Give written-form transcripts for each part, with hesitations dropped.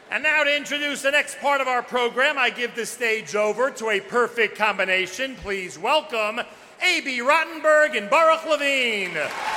And now to introduce the next part of our program, I give the stage over to a perfect combination. Please welcome A.B. Rottenberg and Baruch Levine.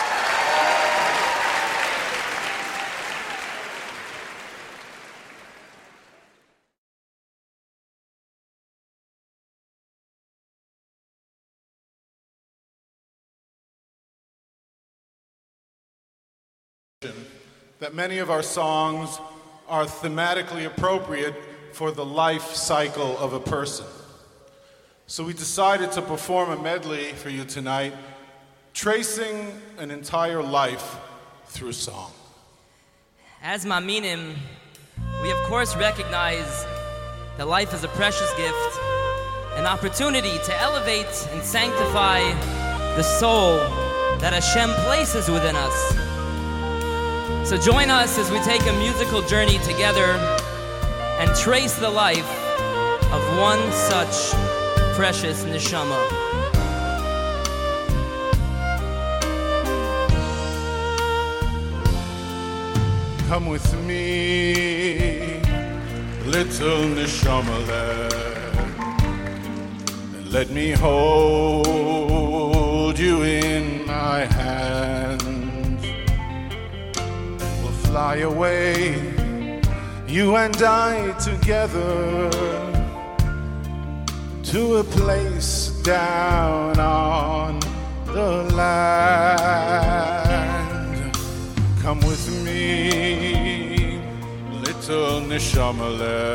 That many of our songs are thematically appropriate for the life cycle of a person. So we decided to perform a medley for you tonight, tracing an entire life through song. As Ma'aminim, we of course recognize that life is a precious gift, an opportunity to elevate and sanctify the soul that Hashem places within us. So join us as we take a musical journey together and trace the life of one such precious neshama. Come with me, little neshama, and let me hold you in my hand. Fly away, you and I together, to a place down on the land. Come with me, little neshama,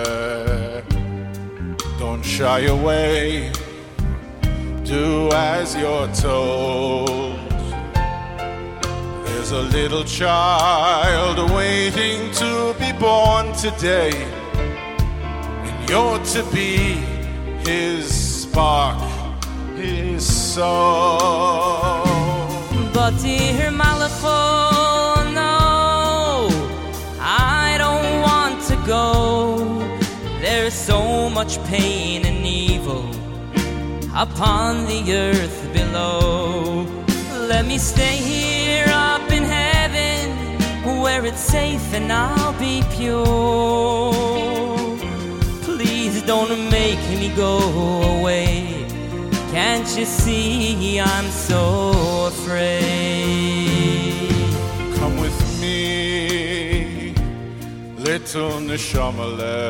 don't shy away, do as you're told. There's a little child waiting to be born today, and you're to be his spark, his soul. But dear Malachol, no, I don't want to go. There's so much pain and evil upon the earth below. Let me stay here up in heaven, where it's safe and I'll be pure. Please don't make me go away. Can't you see I'm so afraid? Come with me, little neshama.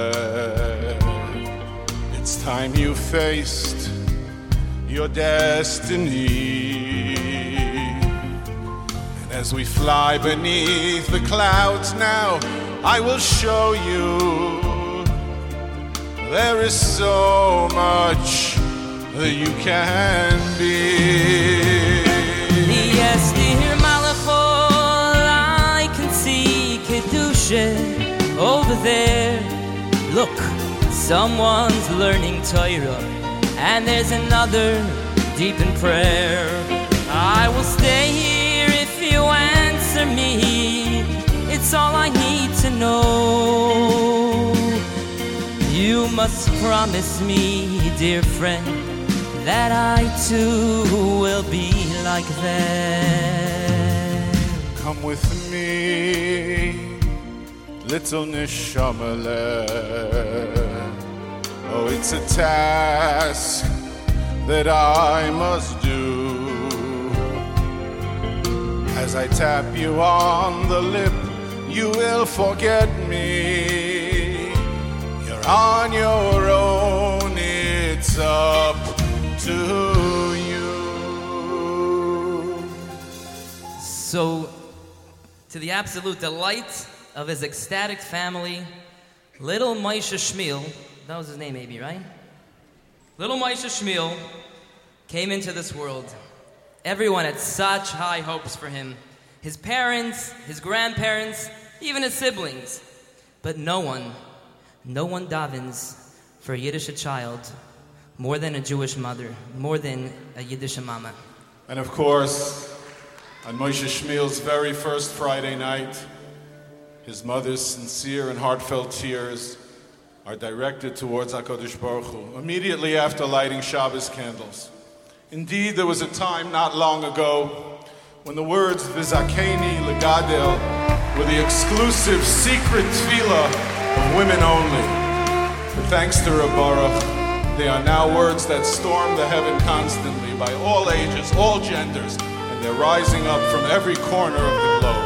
It's time you faced your destiny. As we fly beneath the clouds now, I will show you there is so much that you can be. Yes, dear Malachol, I can see Kedusha over there. Look, someone's learning Torah, and there's another deep in prayer. I will stay here if you answer me. It's all I need to know. You must promise me, dear friend, that I too will be like them. Come with me, little neshama. Oh, it's a task that I must do. As I tap you on the lip, you will forget me. You're on your own, it's up to you. So, to the absolute delight of his ecstatic family, little Moshe Shmuel, that was his name maybe, right? Little Moshe Shmuel came into this world. Everyone had such high hopes for him. His parents, his grandparents, even his siblings. But no one davens for a Yiddish child more than a Jewish mother, more than a Yiddish mama. And of course, on Moshe Shmuel's very first Friday night, his mother's sincere and heartfelt tears are directed towards HaKadosh Baruch Hu, immediately after lighting Shabbos candles. Indeed, there was a time not long ago when the words V'zakeni legadel were the exclusive secret tefillah of women only. But thanks to Reb Baruch, they are now words that storm the heaven constantly by all ages, all genders, and they're rising up from every corner of the globe.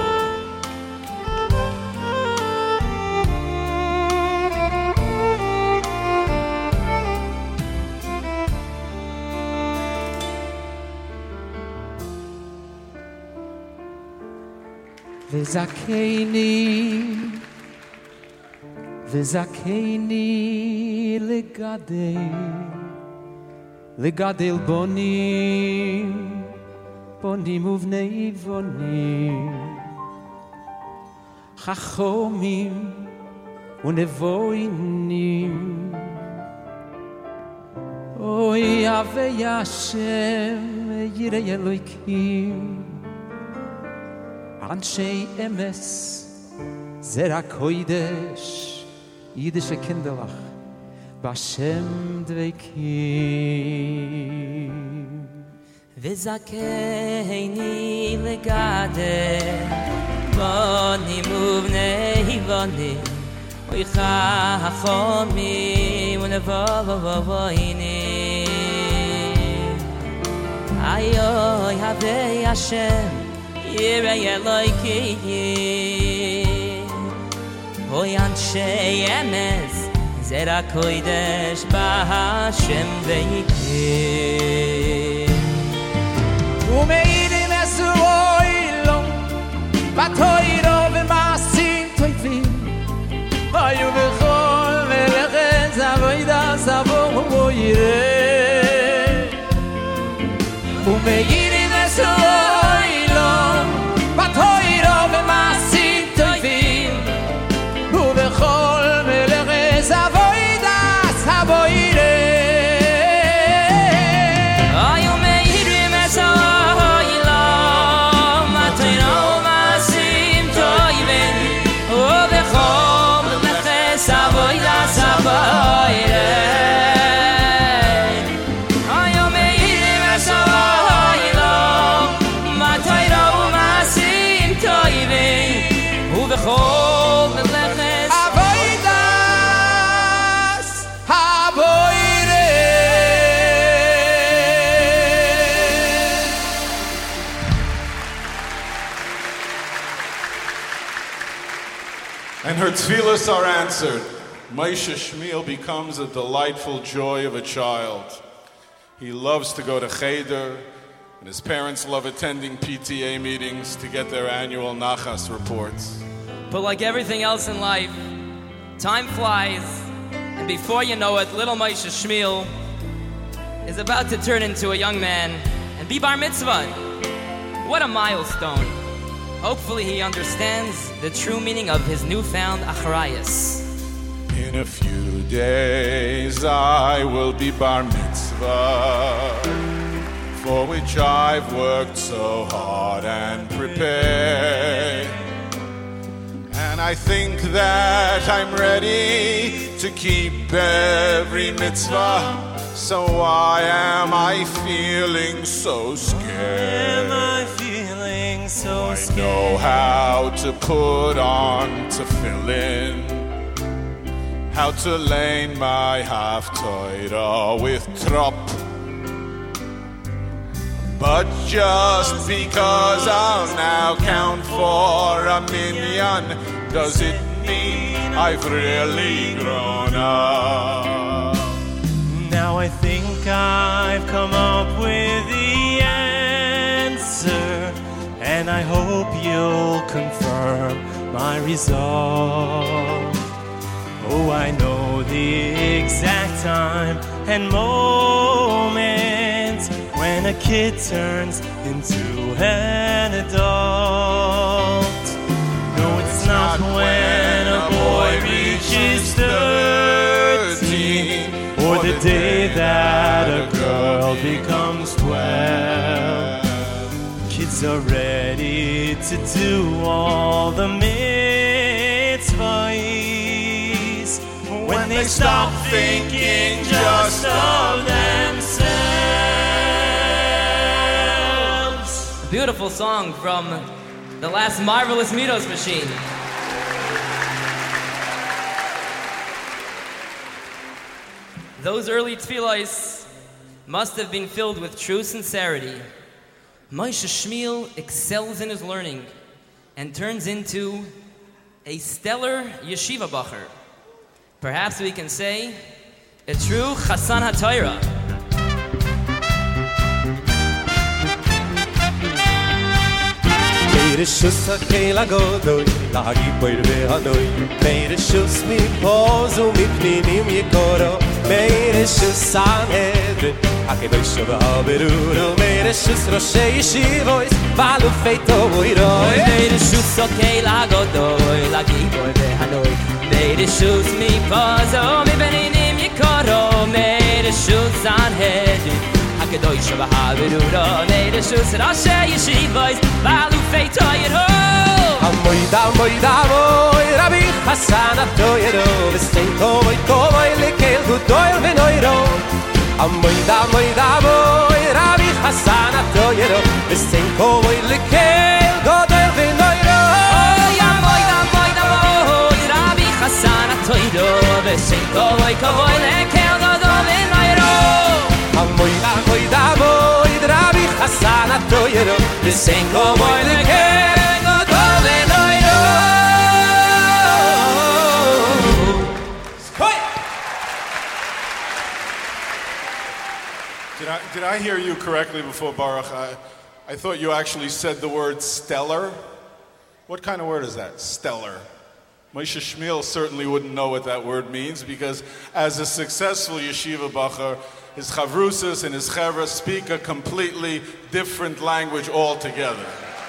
וזכני לגדל בונים ובני בונים, חכמים ונבוינים. אוי אבי השם יראי אלוהיקים, אנשי אמס זרע קודש, יידישע קינדלach בהשם דבקים. וזכני לגדל בונים ובני בונים, אוי חכמים ונבוינים. איי אוי אבי השם יראי אלוהיקים, אוי אנשי אמס זרע קודש בהשם דבקים. ומאירים אסוילום בתוירו ומעשים טובים, היו בכל מלאכת עבודה סבו יראה. ומאירים אסוילום בתוירו ומעשים טובים, ובכל מלאכת עבודה סבו יראה. And her tefillos are answered. Moshe Shmuel becomes a delightful joy of a child. He loves to go to Cheder, and his parents love attending PTA meetings to get their annual Nachas reports. But like everything else in life, time flies, and before you know it, little Moshe Shmuel is about to turn into a young man and be bar mitzvah. What a milestone. Hopefully he understands the true meaning of his newfound acharayas. In a few days I will be bar mitzvah, for which I've worked so hard and prepared. And I think that I'm ready to keep every mitzvah. So why am I feeling so scared? I know how to put on tefillin, how to lane my haftorah with trop. But just because I'll now count for a minyan, does it mean I've really grown up? Now I think I've come up with the answer, and I hope you'll confirm my resolve. Oh, I know the exact time and moment when a kid turns into an adult. No, it's not when a boy reaches 13, or the day that a girl becomes 12. Kids are ready to do all the mitzvahs when they stop thinking just of themselves. A beautiful song from the last Marvelous Midos Machine. Those early tefillos must have been filled with true sincerity. Moshe Shmuel excels in his learning and turns into a stellar yeshiva bacher. Perhaps we can say a true Chassan HaTorah. Meire Schuss a Keila Godoy, Lagi Poir Vehadoy. Meire Schuss mi Pozu mi Pninim Yekoro. Meire Schuss an Hedrin, Akedoy Shova Aberuro. Meire Schuss Roshei Yeshivois, Balu Feito Oiroi. Meire Schuss a Keila Godoy, Lagi Poir Vehadoy. Meire Schuss mi Pozu mi Pninim Yekoro. Meire Schuss an Hedrin, Akedoy Shova Aberuro. Meire Schuss Roshei Yeshivois, Balu Feito Oiroi. Amoy da moy, Rabbi Hassan HaTorah. V'stein komoy lekel gudoy v'noiro. Amoy da moy, Rabbi Hassan HaTorah. V'stein komoy lekel gudoy v'noiro. Amoy da moy, Rabbi Hassan HaTorah. V'stein komoy lekel gudoy v'noiro. Amoy da moy, Rabbi Hassan HaTorah. V'stein komoy lekel. Did I hear you correctly before, Baruch? I thought you actually said the word stellar. What kind of word is that, stellar? Moshe Shmuel certainly wouldn't know what that word means, because as a successful yeshiva bacher, his chavrusas and his chevra speak a completely different language altogether.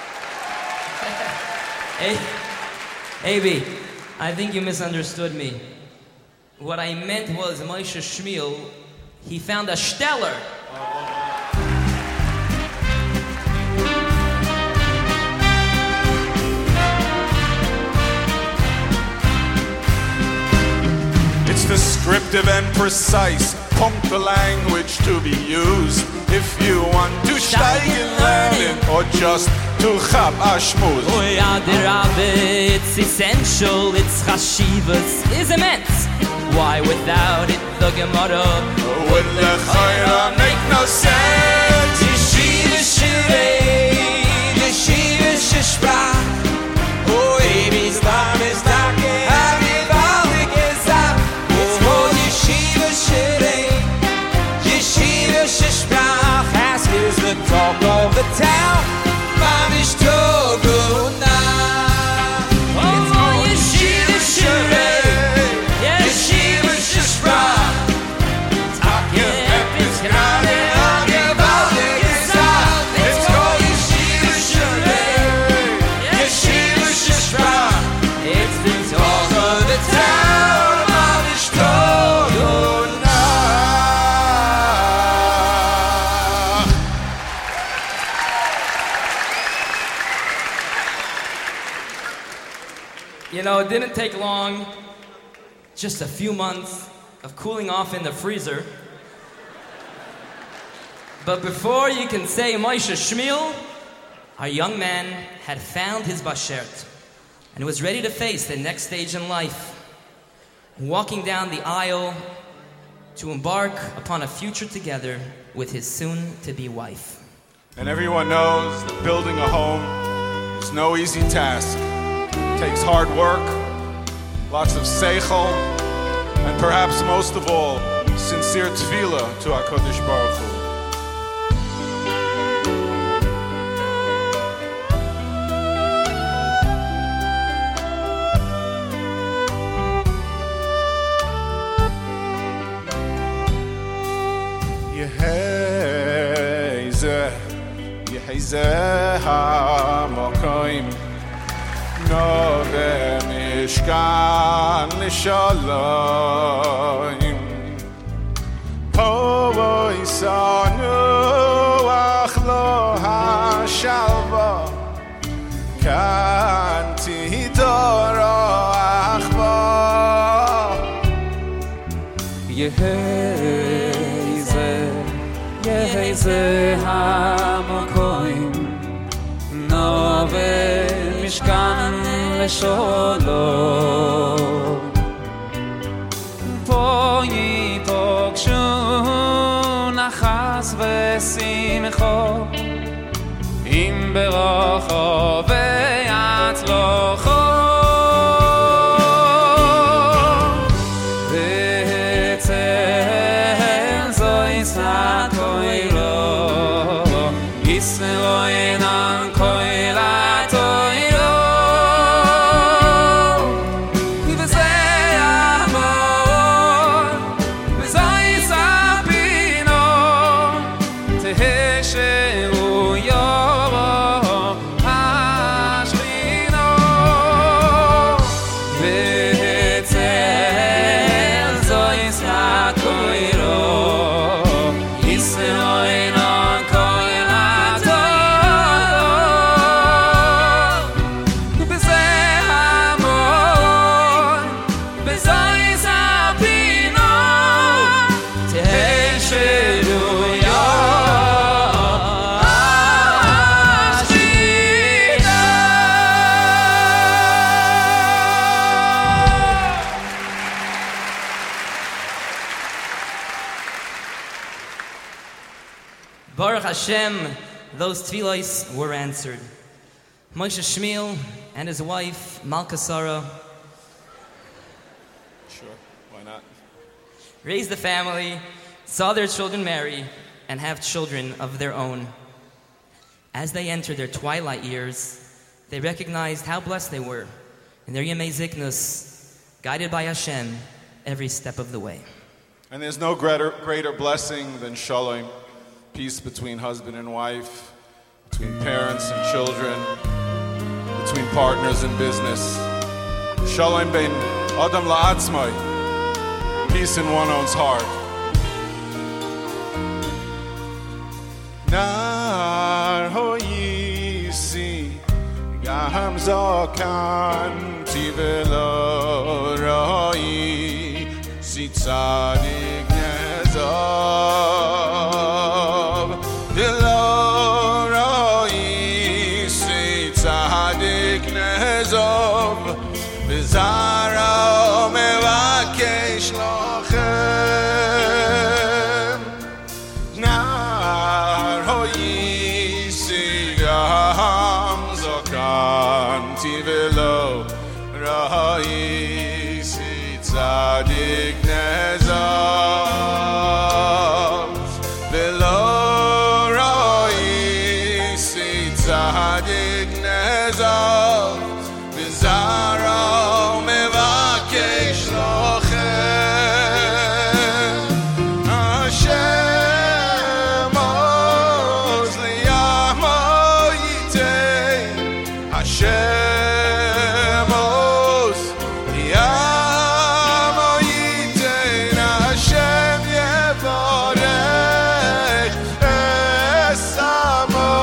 Hey, AB, I think you misunderstood me. What I meant was Moshe Shmuel, he found a stellar. It's descriptive and precise, punct the language to be used. If you want to steigen learning or just to chab ashmuz. Oh yeah, the Rabbi, it's essential, its chashivas is immense. Why without it the Gemara would the Chayra make no sense? Yeshiva Shirei, Yeshiva Shishprach. Oh, Ebi's Lam is Dake, Havivalik is up. Oh, Yeshiva Shirei, Yeshiva Shishprach. Ask is the talk of the town, Mamish Toguna. Oh, Yeshiva Shirei. You know, it didn't take long, just a few months of cooling off in the freezer. But before you can say Moshe Shmuel, our young man had found his bashert and was ready to face the next stage in life, walking down the aisle to embark upon a future together with his soon-to-be wife. And everyone knows that building a home is no easy task. It takes hard work, lots of seichel, and perhaps most of all, sincere tefillah to HaKadosh Baruch Hu. Yehezeh ha'makoim Nove mishkan l'shalom Po isanu achlo ha'shalva Kan tihidoro achva Yehezeh ha'makoim Nove mishkan l'shalom Po yipokshu בשמחו עם ברוכו והצלוחו והצל זוי סקוילו ישלו אינן קוילה תוילו וזה אמור וזוי ספינו תהשרו יורו השכינו והצל זוי סקוילו ישלו אינן קוילה תוילו וזה אמור וזוי ספינו תהשרו Baruch Hashem, those tefillos were answered. Moshe Shmuel and his wife, Malka Sarah, Sure, why not? raised the family, saw their children marry, and have children of their own. As they entered their twilight years, they recognized how blessed they were in their Yemei Ziknus, guided by Hashem every step of the way. And there's no greater blessing than shalom, peace between husband and wife, between parents and children, between partners in business. Shalom bein Adam la'atzmai, peace in one one's heart. Nar hoyisi gam zakanti velo roi si tzadik nezov velo roi si tzadik nezov v'zara mevakesh lochem nar hoyisi gam zakanti velo roi si tzadik nezov velo roi si tzadik nezov v'zara mevakesh lochem Hashem oz liyamo yitein Hashem oz liyamo yitein Hashem yevorech esamo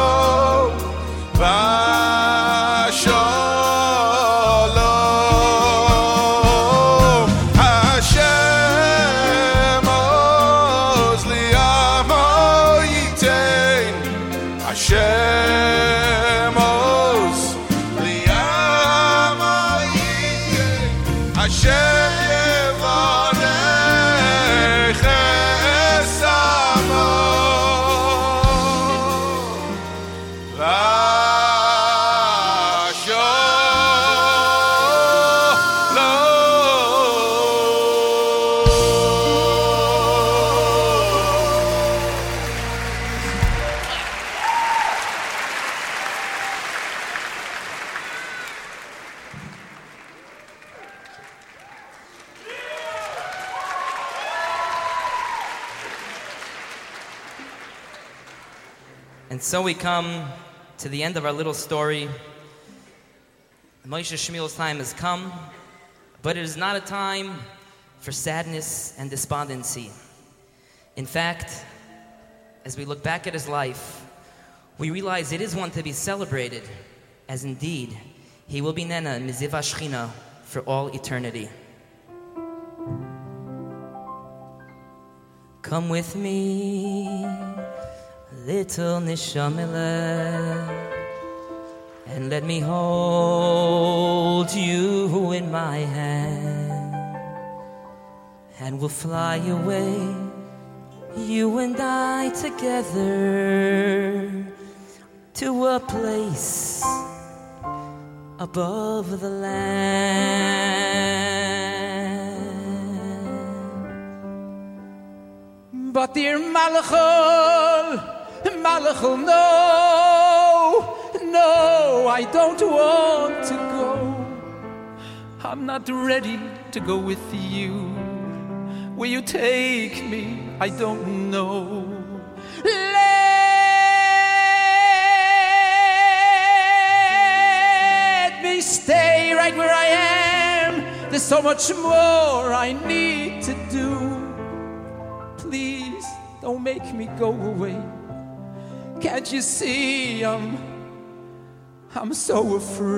Shalom Hashem oz liyamo yitein Hashem oz liyamo yitein Hashem yevorech esamo And so we come to the end of our little story. Moshe Shmuel's time has come, but it is not a time for sadness and despondency. In fact, as we look back at his life, we realize it is one to be celebrated, as indeed he will be Nena Miziv Ashchina for all eternity. Come with me, little Nishamila, and let me hold you in my hand, and we'll fly away you and I together to a place above the land. But dear Malachal, no, I don't want to go. I'm not ready to go with you. Will you take me? I don't know. Let me stay right where I am. There's so much more I need to do. Please don't make me go away. Can't you see I'm so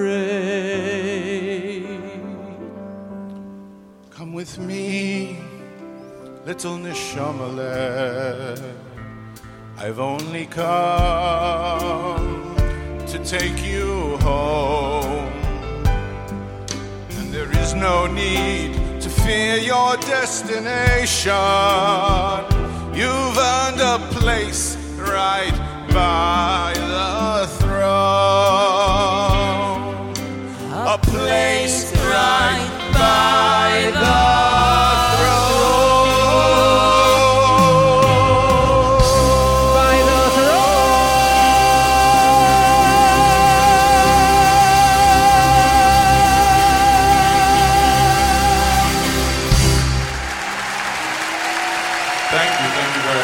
afraid. Come with me, little Neshamale. I've only come to take you home, and there is no need to fear your destination. You've earned a place right by the throne, a place right by the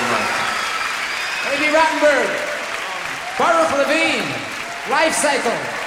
Baby Rottenberg, Baruch Levine, Life Cycle.